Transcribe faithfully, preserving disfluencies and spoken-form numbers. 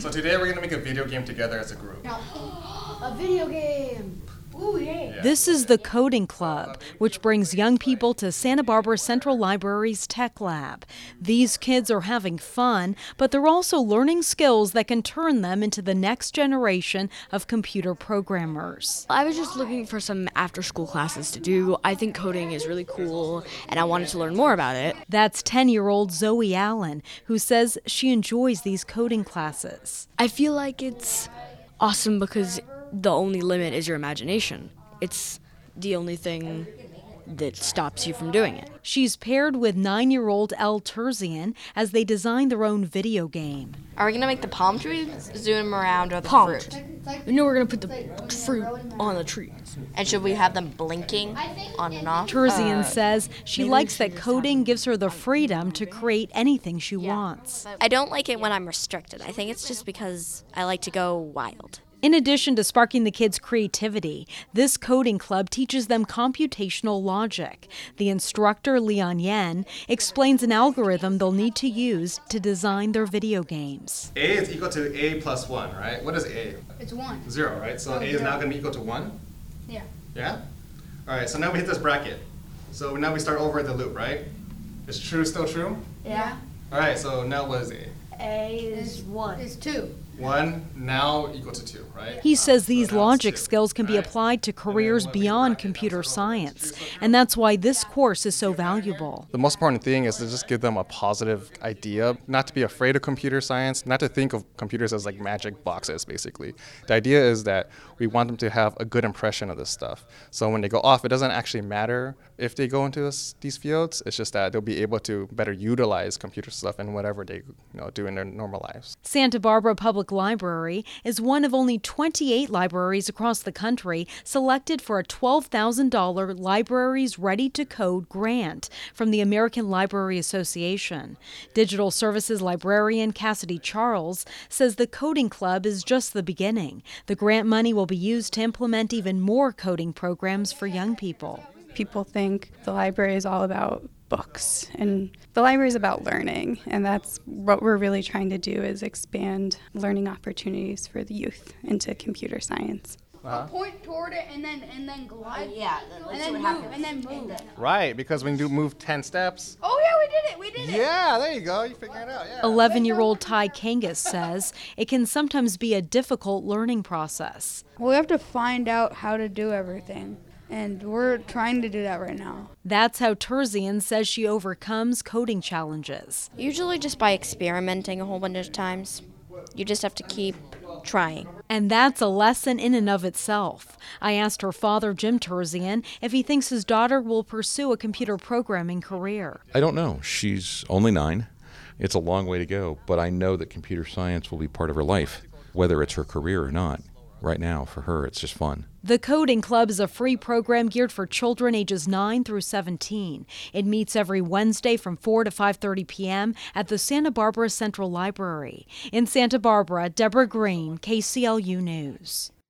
So today we're going to make a video game together as a group. A video game! Ooh, yay! Yeah. This is the Coding Club, which brings young people to Santa Barbara Central Library's Tech Lab. These kids are having fun, but they're also learning skills that can turn them into the next generation of computer programmers. I was just looking for some after-school classes to do. I think coding is really cool, and I wanted to learn more about it. That's ten-year-old Zoe Allen, who says she enjoys these coding classes. I feel like it's awesome because the only limit is your imagination. It's the only thing that stops you from doing it. She's paired with nine-year-old Elle Terzian as they design their own video game. Are we going to make the palm trees zoom around or the Palm. fruit? You know we're going to put the fruit on the trees. And should we have them blinking on and off? Terzian Uh, says she likes that coding gives her the freedom to create anything she wants. I don't like it when I'm restricted. I think it's just because I like to go wild. In addition to sparking the kids' creativity, this coding club teaches them computational logic. The instructor, Leon Yen, explains an algorithm they'll need to use to design their video games. A is equal to A plus one, right? What is A? It's one. Zero, right? So A is now going to be equal to one? Yeah. Yeah? All right, so now we hit this bracket. So now we start over the loop, right? Is true still true? Yeah. All right, so now what is A? A is one. It's two. One now equal to two, right? He says these So now it's logic two, skills can be right? applied to And then careers what we beyond bracket, computer that's what science, it's true, so and that's why this course is so valuable. The most important thing is to just give them a positive idea, not to be afraid of computer science, not to think of computers as like magic boxes, basically. The idea is that we want them to have a good impression of this stuff. So when they go off, it doesn't actually matter if they go into this, these fields. It's just that they'll be able to better utilize computer stuff in whatever they you know, do in their normal lives. Santa Barbara Public Library is one of only twenty-eight libraries across the country selected for a twelve thousand dollars Libraries Ready to Code grant from the American Library Association. Digital Services librarian Cassidy Charles says the Coding Club is just the beginning. The grant money will be used to implement even more coding programs for young people. People think the library is all about books, and the library is about learning, and that's what we're really trying to do, is expand learning opportunities for the youth into computer science. Uh-huh. Point toward it and then and then glide. Yeah, and then move and then move. Right, because when you move ten steps. Oh yeah, we did it. We did it. Yeah, there you go. You figure it out. Yeah. eleven-year-old Ty Kangas says it can sometimes be a difficult learning process. We have to find out how to do everything, and we're trying to do that right now. That's how Terzian says she overcomes coding challenges. Usually just by experimenting a whole bunch of times. You just have to keep trying. And that's a lesson in and of itself. I asked her father, Jim Terzian, if he thinks his daughter will pursue a computer programming career. I don't know. She's only nine. It's a long way to go, but I know that computer science will be part of her life, whether it's her career or not. Right now, for her, it's just fun. The Coding Club is a free program geared for children ages nine through seventeen. It meets every Wednesday from four to five thirty p.m. at the Santa Barbara Central Library. In Santa Barbara, Deborah Green, K C L U News.